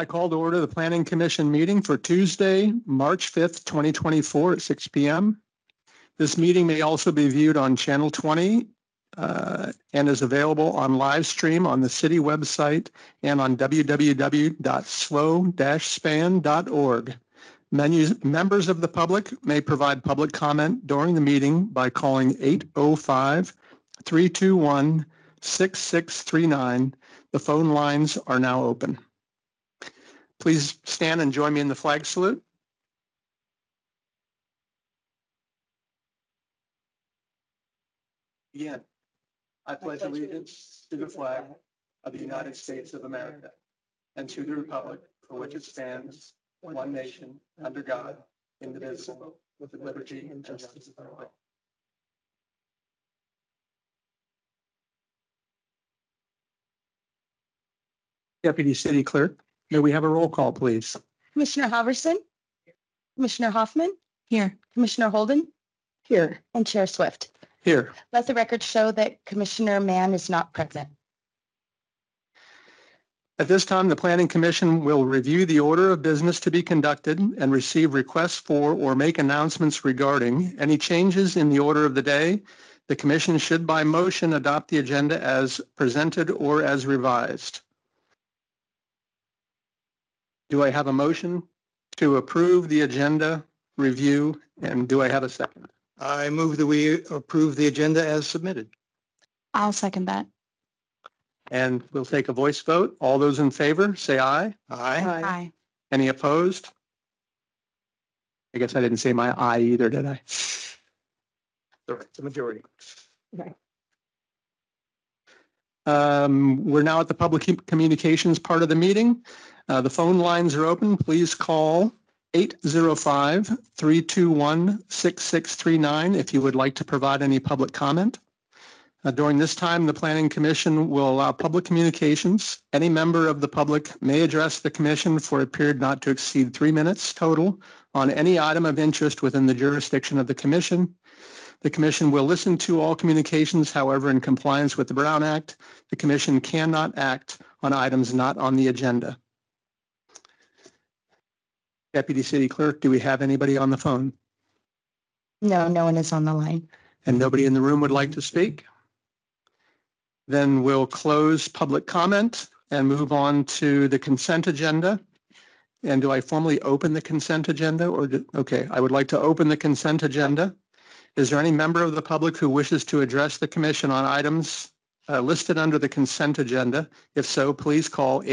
I call to order the Planning Commission meeting for Tuesday, March 5th, 2024 at 6 p.m. This meeting may also be viewed on Channel 20 and is available on live stream on the city website and on www.slow-span.org. Members of the public may provide public comment during the meeting by calling 805-321-6639. The phone lines are now open. Please stand and join me in the flag salute. Again, I pledge allegiance to the flag of the United States of America and to the republic for which it stands, one nation, under God, indivisible, with liberty and justice for all. Deputy City Clerk, may we have a roll call, please? Commissioner Halverson? Commissioner Hoffman? Here. Commissioner Holden? Here. And Chair Swift. Here. Let the record show that Commissioner Mann is not present. At this time, the Planning Commission will review the order of business to be conducted and receive requests for or make announcements regarding any changes in the order of the day. The Commission should by motion adopt the agenda as presented or as revised. Do I have a motion to approve the agenda review, and do I have a second? I move that we approve the agenda as submitted. I'll second that. And we'll take a voice vote. All those in favor, say aye. Aye. Aye. Any opposed? I guess I didn't say my aye either, did I? The majority. We're now at the public communications part of the meeting. The phone lines are open. Please call 805-321-6639 if you would like to provide any public comment. During this time, the Planning Commission will allow public communications. Any member of the public may address the Commission for a period not to exceed 3 minutes total on any item of interest within the jurisdiction of the Commission. The Commission will listen to all communications. However, in compliance with the Brown Act, the Commission cannot act on items not on the agenda. Deputy City Clerk, do we have anybody on the phone? No, no one is on the line. And nobody in the room would like to speak? Then we'll close public comment and move on to the consent agenda. And do I formally open the consent agenda? Okay, I would like to open the consent agenda. Is there any member of the public who wishes to address the Commission on items listed under the consent agenda? If so, please call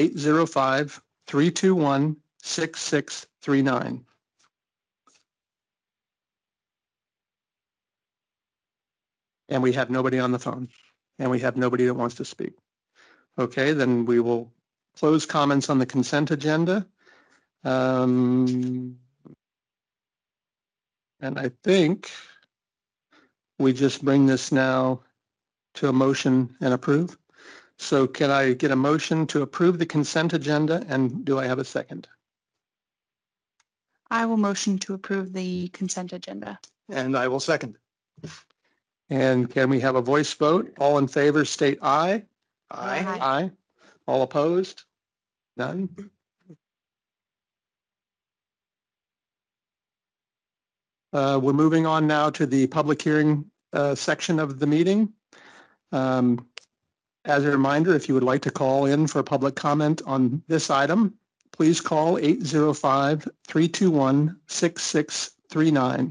805-321-6639. And we have nobody on the phone. And we have nobody that wants to speak. Okay, then we will close comments on the consent agenda. And I think we just bring this now to a motion and approve. So can I get a motion to approve the consent agenda, and do I have a second? I will motion to approve the consent agenda. And I will second. And can we have a voice vote? All in favor state aye. Aye. Aye. Aye. All opposed? None. We're moving on now to the public hearing section of the meeting. As a reminder, if you would like to call in for public comment on this item, please call 805-321-6639.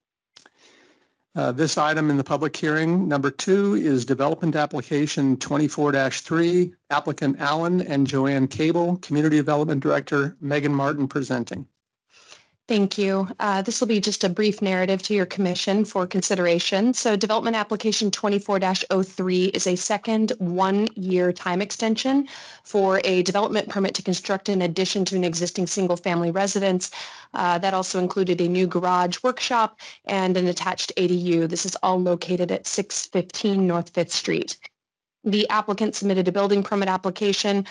This item in the public hearing, number 2, is development application 24-3, applicant Allen and Joanne Cable, Community Development Director Megan Martin presenting. Thank you. This will be just a brief narrative to your commission for consideration. So development application 24-03 is a second 1-year time extension for a development permit to construct an addition to an existing single-family residence. That also included a new garage workshop and an attached ADU. This is all located at 615 North 5th Street. The applicant submitted a building permit application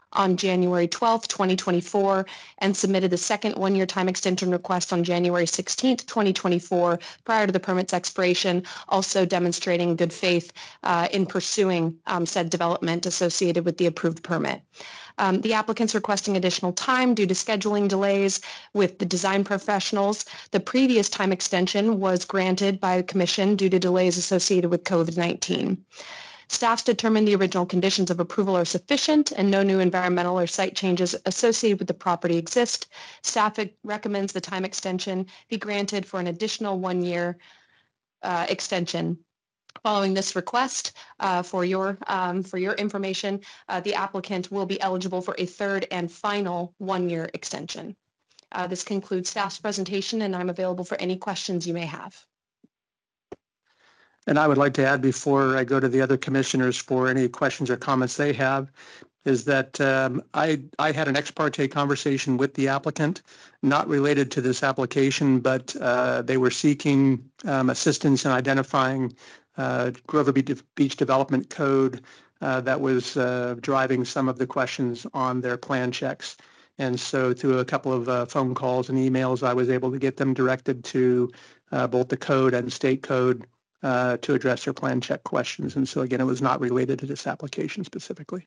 on January 12th, 2024, and submitted the second one-year time extension request on January 16th, 2024, prior to the permit's expiration, also demonstrating good faith in pursuing said development associated with the approved permit. The applicant's requesting additional time due to scheduling delays with the design professionals. The previous time extension was granted by the commission due to delays associated with COVID-19. Staff's determined the original conditions of approval are sufficient and no new environmental or site changes associated with the property exist. Staff recommends the time extension be granted for an additional 1 year extension. Following this request, for your information, the applicant will be eligible for a third and final 1 year extension. This concludes staff's presentation, and I'm available for any questions you may have. And I would like to add, before I go to the other commissioners for any questions or comments they have, is that I had an ex parte conversation with the applicant, not related to this application, but they were seeking assistance in identifying Grover Beach Development Code that was driving some of the questions on their plan checks. And so through a couple of phone calls and emails, I was able to get them directed to both the code and state code to address their plan check questions. And so again, it was not related to this application specifically.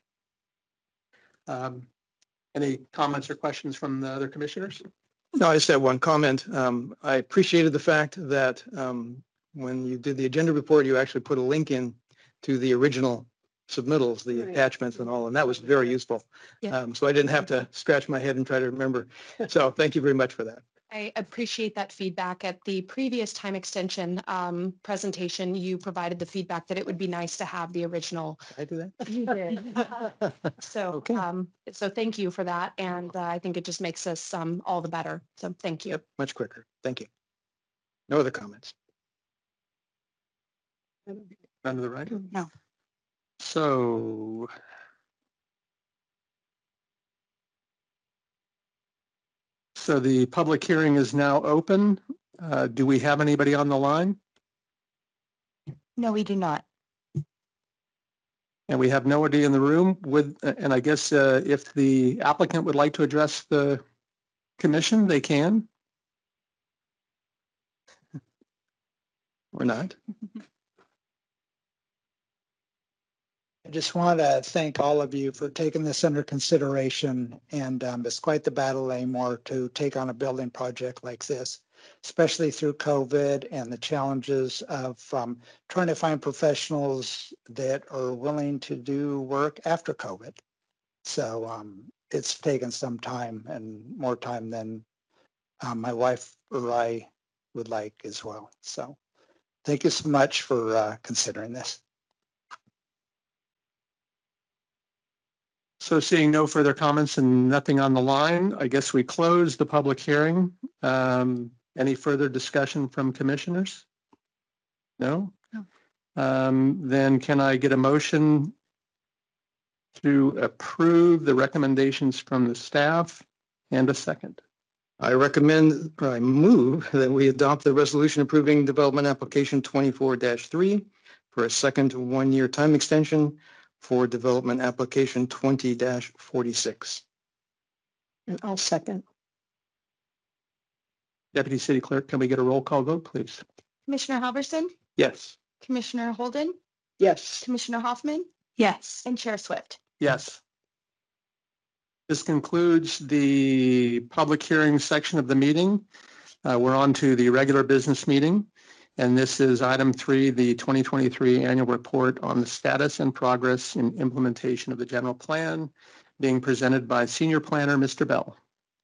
Any comments or questions from the other commissioners? No, I just have one comment. I appreciated the fact that when you did the agenda report, you actually put a link in to the original submittals, the attachments and all, and that was very useful. Yeah. So I didn't have to scratch my head and try to remember. So thank you very much for that. I appreciate that feedback. At the previous time extension presentation, you provided the feedback that it would be nice to have the original. Did I do that? You did. So, Okay. So thank you for that. And I think it just makes us all the better. So thank you. Yep, much quicker. Thank you. No other comments. None of the right? No. So the public hearing is now open. Do we have anybody on the line? No, we do not. And we have nobody in the room with, and I guess if the applicant would like to address the commission, they can. Or not? I just want to thank all of you for taking this under consideration. And it's quite the battle anymore to take on a building project like this, especially through COVID and the challenges of trying to find professionals that are willing to do work after COVID. So it's taken some time, and more time than my wife or I would like as well. So thank you so much for considering this. So seeing no further comments and nothing on the line, I guess we close the public hearing. Any further discussion from commissioners? No? No. Then can I get a motion to approve the recommendations from the staff and a second? I move that we adopt the resolution approving development application 24-3 for a second 1 year time extension for development application 20-46. And I'll second. Deputy City Clerk, can we get a roll call vote, please? Commissioner Halverson, Yes. Commissioner Holden, Yes. Commissioner Hoffman, Yes. and Chair Swift. Yes. This concludes the public hearing section of the meeting. We're on to the regular business meeting. And this is item 3, the 2023 annual report on the status and progress in implementation of the general plan, being presented by Senior Planner, Mr. Bell.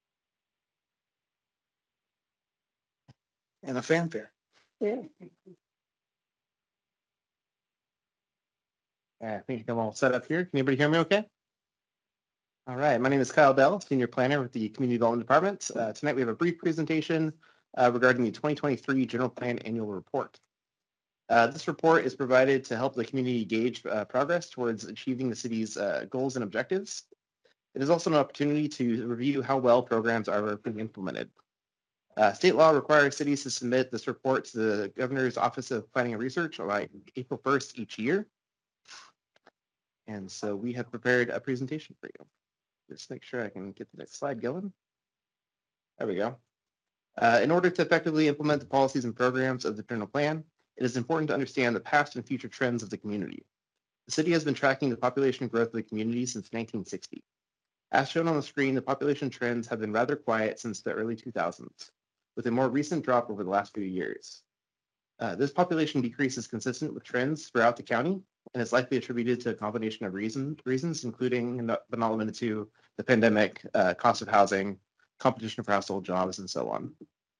And a fanfare. I think I'm all set up here. Can anybody hear me okay? All right, my name is Kyle Bell, Senior Planner with the Community Development Department. Tonight we have a brief presentation regarding the 2023 General Plan Annual Report. This report is provided to help the community gauge progress towards achieving the city's goals and objectives. It is also an opportunity to review how well programs are being implemented. State law requires cities to submit this report to the Governor's Office of Planning and Research by April 1st each year. And so we have prepared a presentation for you. Just make sure I can get the next slide going. There we go. In order to effectively implement the policies and programs of the general plan, it is important to understand the past and future trends of the community. The city has been tracking the population growth of the community since 1960. As shown on the screen, the population trends have been rather quiet since the early 2000s, with a more recent drop over the last few years. This population decrease is consistent with trends throughout the county and is likely attributed to a combination of reasons, including but not limited to the pandemic, cost of housing, competition for household jobs, and so on.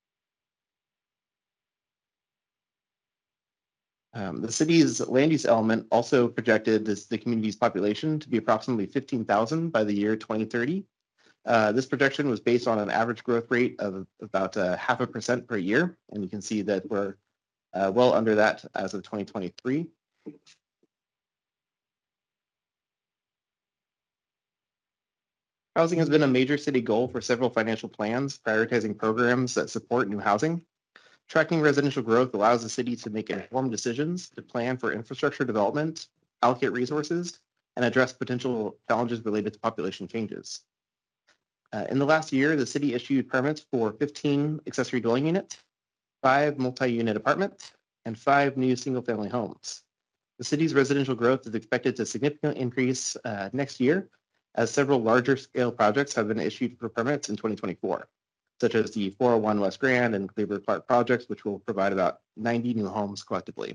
The city's land use element also projected the community's population to be approximately 15,000 by the year 2030. This projection was based on an average growth rate of about 0.5% per year, and you can see that we're well under that as of 2023. Housing has been a major city goal for several financial plans, prioritizing programs that support new housing. Tracking residential growth allows the city to make informed decisions to plan for infrastructure development, allocate resources, and address potential challenges related to population changes. In the last year, the city issued permits for 15 accessory dwelling units, 5 multi-unit apartments, and 5 new single-family homes. The city's residential growth is expected to significantly increase next year, as several larger scale projects have been issued for permits in 2024, such as the 401 West Grand and Cleaver Park projects, which will provide about 90 new homes collectively.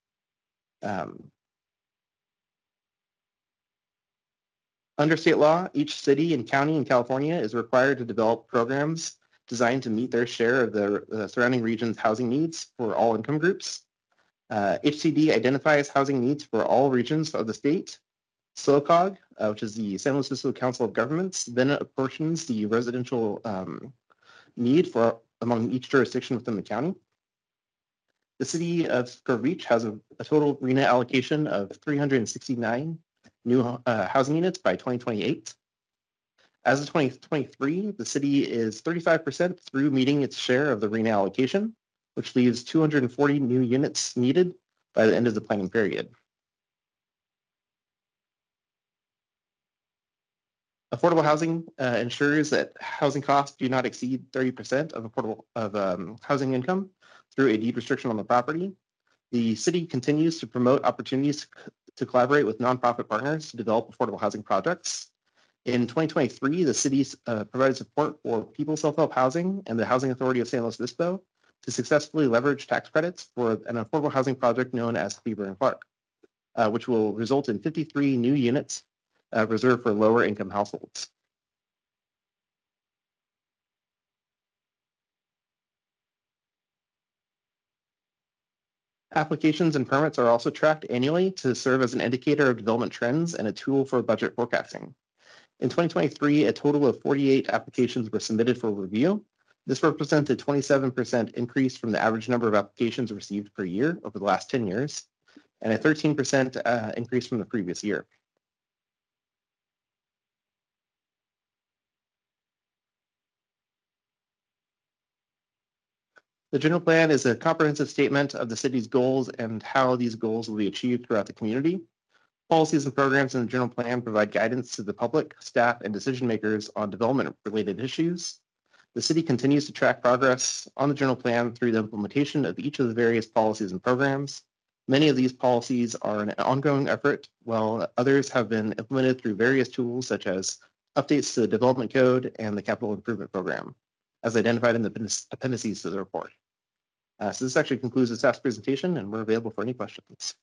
Under state law, each city and county in California is required to develop programs designed to meet their share of the surrounding region's housing needs for all income groups. HCD identifies housing needs for all regions of the state. SLOCOG, which is the San Luis Obispo Council of Governments, then apportions the residential need for among each jurisdiction within the county. The city of Cove Beach has a total RHNA allocation of 369 new housing units by 2028. As of 2023, the city is 35% through meeting its share of the RHNA allocation, which leaves 240 new units needed by the end of the planning period. Affordable housing ensures that housing costs do not exceed 30% of housing income through a deed restriction on the property. The city continues to promote opportunities to collaborate with nonprofit partners to develop affordable housing projects. In 2023, the city provided support for People Self-Help Housing and the Housing Authority of San Luis Obispo to successfully leverage tax credits for an affordable housing project known as Cleaver and Clark, which will result in 53 new units reserved for lower income households. Applications and permits are also tracked annually to serve as an indicator of development trends and a tool for budget forecasting. In 2023, a total of 48 applications were submitted for review. This represents a 27% increase from the average number of applications received per year over the last 10 years, and a 13% increase from the previous year. The general plan is a comprehensive statement of the city's goals and how these goals will be achieved throughout the community. Policies and programs in the general plan provide guidance to the public, staff, and decision makers on development-related issues. The city continues to track progress on the general plan through the implementation of each of the various policies and programs. Many of these policies are an ongoing effort, while others have been implemented through various tools such as updates to the development code and the capital improvement program, as identified in the appendices to the report. So this actually concludes the staff's presentation, and we're available for any questions.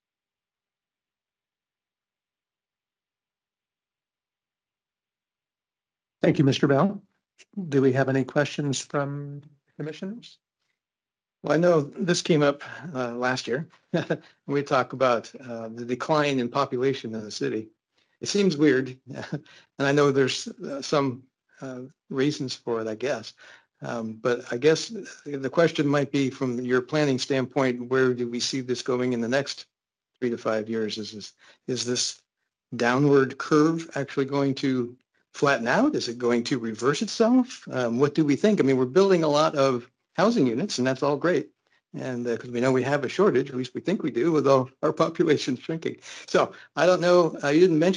Thank you, Mr. Bell. Do we have any questions from commissioners? Well, I know this came up last year. We talk about the decline in population in the city. It seems weird, and I know there's some reasons for it, I guess. But I guess the question might be, from your planning standpoint, where do we see this going in the next 3 to 5 years? Is this downward curve actually going to flatten out? Is it going to reverse itself? What do we think? I mean, we're building a lot of housing units, and that's all great. And because we know we have a shortage, at least we think we do, with all our population shrinking. So I don't know. You didn't mention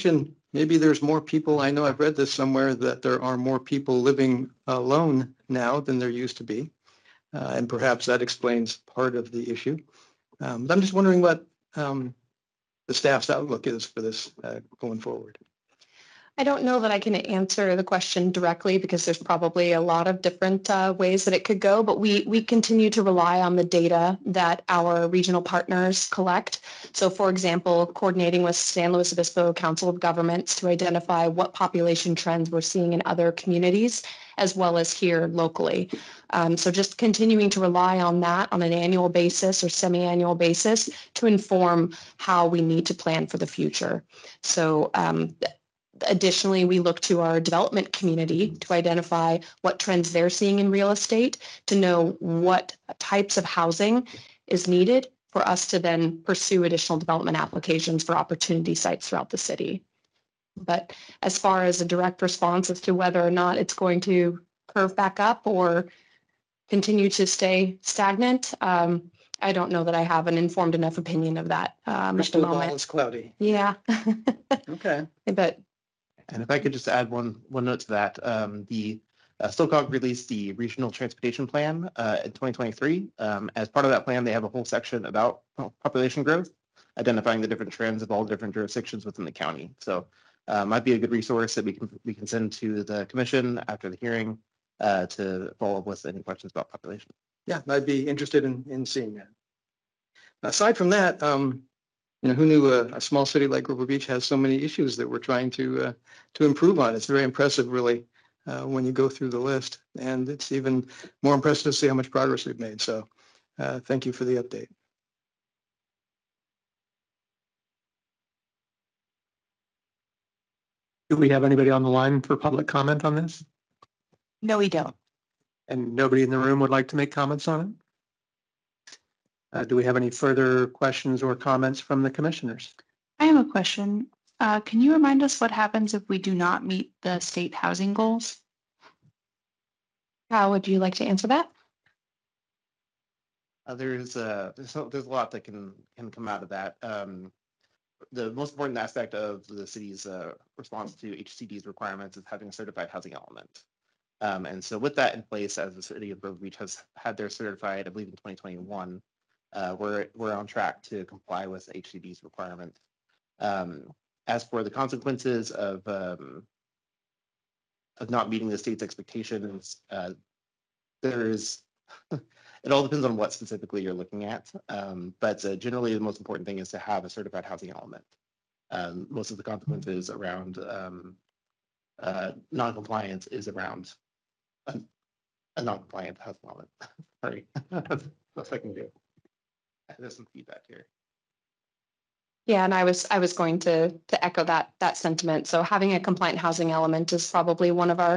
maybe there's more people. I know I've read this somewhere that there are more people living alone now than there used to be. And perhaps that explains part of the issue. But I'm just wondering what the staff's outlook is for this going forward. I don't know that I can answer the question directly because there's probably a lot of different ways that it could go, but we continue to rely on the data that our regional partners collect. So for example, coordinating with San Luis Obispo Council of Governments to identify what population trends we're seeing in other communities, as well as here locally. So just continuing to rely on that on an annual basis or semi-annual basis to inform how we need to plan for the future. So additionally, we look to our development community to identify what trends they're seeing in real estate, to know what types of housing is needed for us to then pursue additional development applications for opportunity sites throughout the city. But as far as a direct response as to whether or not it's going to curve back up or continue to stay stagnant, I don't know that I have an informed enough opinion of that at the Crystal ball moment. is cloudy. Yeah. Okay. But And if I could just add one note to that, the SOCOG released the Regional Transportation Plan in 2023. As part of that plan, they have a whole section about population growth, identifying the different trends of all different jurisdictions within the county. So might be a good resource that we can send to the commission after the hearing to follow up with any questions about population. Yeah, I'd be interested in seeing that. Aside from that, who knew a small city like Grover Beach has so many issues that we're trying to improve on? It's very impressive, really, when you go through the list, and it's even more impressive to see how much progress we've made. So, thank you for the update. Do we have anybody on the line for public comment on this? No, we don't. And nobody in the room would like to make comments on it? Do we have any further questions or comments from the commissioners? I have a question. Can you remind us what happens if we do not meet the state housing goals? how would you like to answer that? There's a lot that can come out of that. The most important aspect of the city's response to HCD's requirements is having a certified housing element. And so with that in place, as the city of Grover Beach has had their certified, I believe in 2021, we're on track to comply with HCD's requirements. As for the consequences of not meeting the state's expectations, it all depends on what specifically you're looking at. But generally, the most important thing is to have a certified housing element. Most of the consequences around non-compliance is around a non-compliant housing element. Sorry, that's what I can do. There's some feedback here. Yeah, and I was going to echo that sentiment. So having a compliant housing element is probably one of our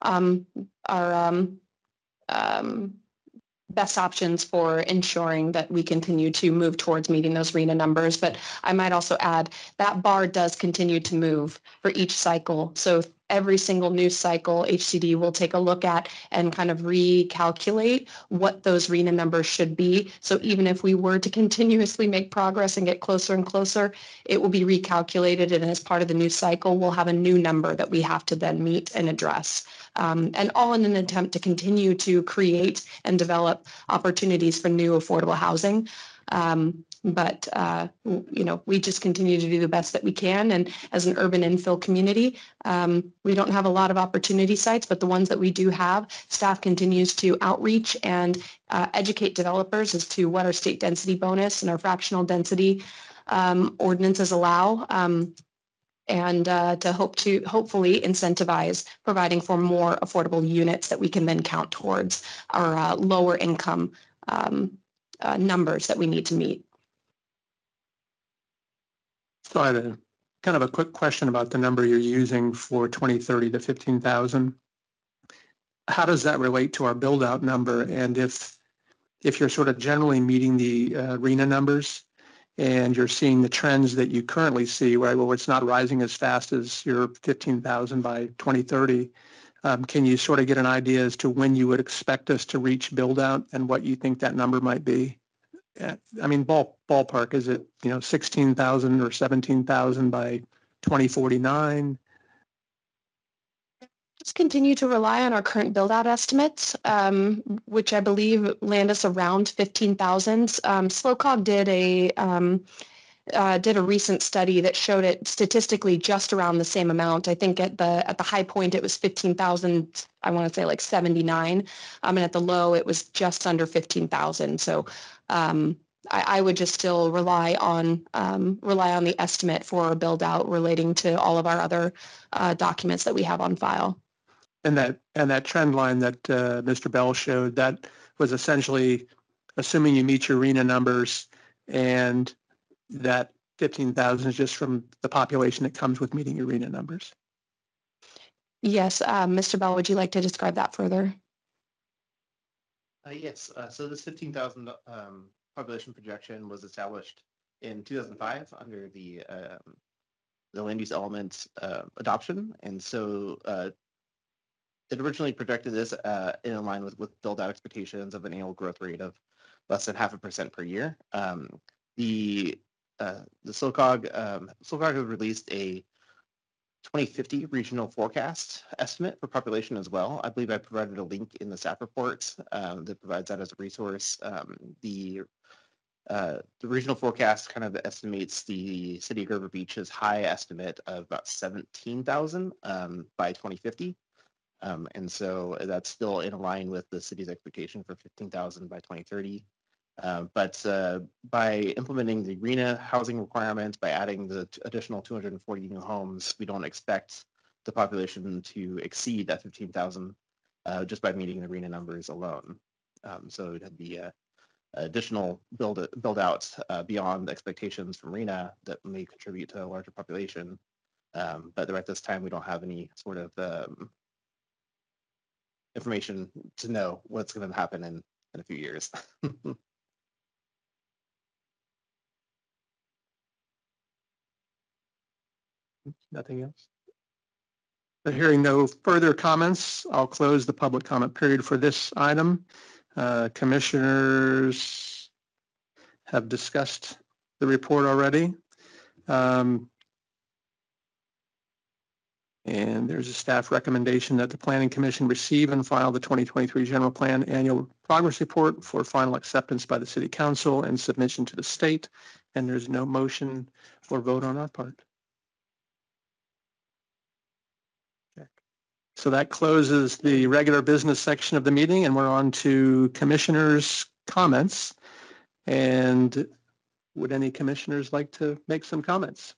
best options for ensuring that we continue to move towards meeting those RHNA numbers. But I might also add that bar does continue to move for each cycle. So every single news cycle, HCD will take a look at and kind of recalculate what those RHNA numbers should be. So even if we were to continuously make progress and get closer and closer, it will be recalculated. And as part of the news cycle, we'll have a new number that we have to then meet and address. And all in an attempt to continue to create and develop opportunities for new affordable housing. But we just continue to do the best that we can. And as an urban infill community, we don't have a lot of opportunity sites, but the ones that we do have, staff continues to outreach and educate developers as to what our state density bonus and our fractional density ordinances allow. And to hopefully incentivize providing for more affordable units that we can then count towards our lower income numbers that we need to meet. So I have kind of a quick question about the number you're using for 2030 to 15,000. How does that relate to our build out number? And if you're sort of generally meeting the RHNA numbers and you're seeing the trends that you currently see, right? Well, it's not rising as fast as your 15,000 by 2030. Can you sort of get an idea as to when you would expect us to reach build out and what you think that number might be? I mean, ballpark, is it 16,000 or 17,000 by 2049. Just continue to rely on our current build-out estimates, which I believe land us around 15,000. SLOCOG did a recent study that showed it statistically just around the same amount. I think at the high point it was 15,000. I want to say like 79, and at the low it was just under 15,000. So I would just still rely on the estimate for a build out relating to all of our other documents that we have on file. And that trend line that Mr. Bell showed, that was essentially assuming you meet your RENA numbers, and that 15,000 is just from the population that comes with meeting your RENA numbers. Yes, Mr. Bell, would you like to describe that further? Yes. So this 15,000 population projection was established in 2005 under the land use element adoption, and so it originally projected this in line with build-out expectations of an annual growth rate of less than 0.5% per year. The SLOCOG have released a 2050 regional forecast estimate for population as well. I believe I provided a link in the staff report that provides that as a resource. The regional forecast kind of estimates the city of Grover Beach's high estimate of about 17,000 by 2050. And so that's still in line with the city's expectation for 15,000 by 2030. But by implementing the RENA housing requirements, by adding the additional 240 new homes, we don't expect the population to exceed that 15,000 just by meeting the RENA numbers alone. So it would be additional build outs beyond expectations from RENA that may contribute to a larger population. But at this time, we don't have any sort of information to know what's going to happen in a few years. Nothing else? But hearing no further comments, I'll close the public comment period for this item. Commissioners have discussed the report already. And there's a staff recommendation that the Planning Commission receive and file the 2023 General Plan Annual Progress Report for final acceptance by the City Council and submission to the state. And there's no motion or vote on our part. Okay. So that closes the regular business section of the meeting, and we're on to commissioners' comments. And would any commissioners like to make some comments?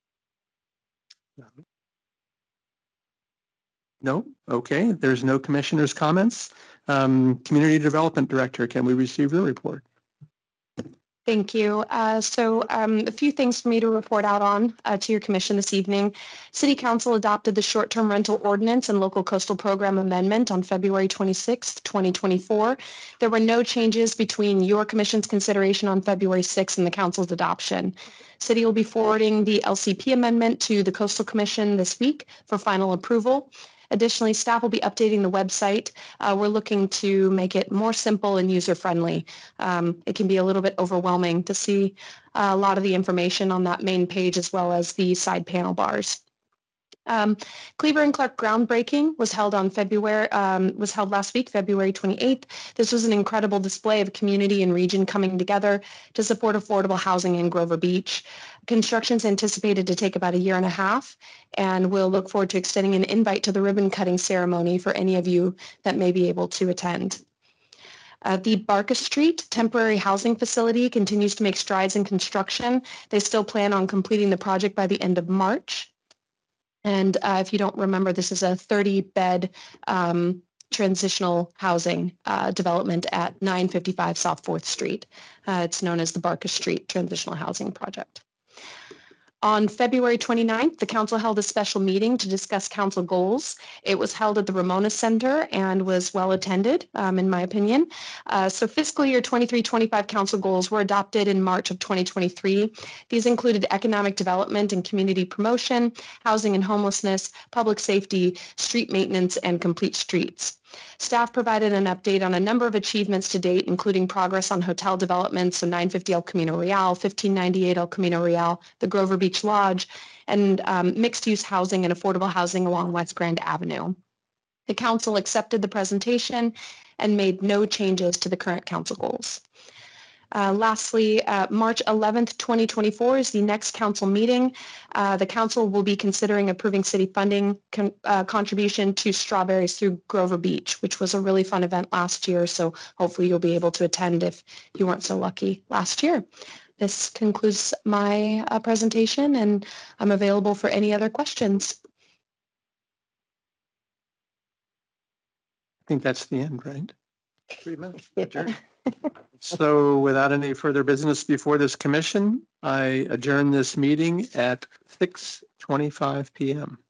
No? Okay, there's no commissioners' comments. Community Development Director, can we receive your report? Thank you. So a few things for me to report out on to your commission this evening. City Council adopted the short-term rental ordinance and local coastal program amendment on February 26th, 2024. There were no changes between your commission's consideration on February 6th and the council's adoption. City will be forwarding the LCP amendment to the Coastal Commission this week for final approval. Additionally, staff will be updating the website. We're looking to make it more simple and user-friendly. It can be a little bit overwhelming to see a lot of the information on that main page as well as the side panel bars. Cleaver and Clark groundbreaking was held last week, February 28th. This was an incredible display of community and region coming together to support affordable housing in Grover Beach. Construction is anticipated to take about 1.5 years, and we'll look forward to extending an invite to the ribbon cutting ceremony for any of you that may be able to attend. The Barca Street temporary housing facility continues to make strides in construction. They still plan on completing the project by the end of March. And if you don't remember, this is a 30-bed transitional housing development at 955 South 4th Street. It's known as the Barca Street Transitional Housing Project. On February 29th, the council held a special meeting to discuss council goals. It was held at the Ramona Center and was well attended, in my opinion. So fiscal year 23-25 council goals were adopted in March of 2023. These included economic development and community promotion, housing and homelessness, public safety, street maintenance, and complete streets. Staff provided an update on a number of achievements to date, including progress on hotel developments, so 950 El Camino Real, 1598 El Camino Real, the Grover Beach Lodge, and mixed-use housing and affordable housing along West Grand Avenue. The council accepted the presentation and made no changes to the current council goals. Lastly, March 11th, 2024 is the next council meeting. The council will be considering approving city funding contribution to Strawberries through Grover Beach, which was a really fun event last year. So hopefully you'll be able to attend if you weren't so lucky last year. This concludes my presentation, and I'm available for any other questions. I think that's the end, right? 3 minutes. Adjourn. So without any further business before this commission, I adjourn this meeting at 6:25 p.m.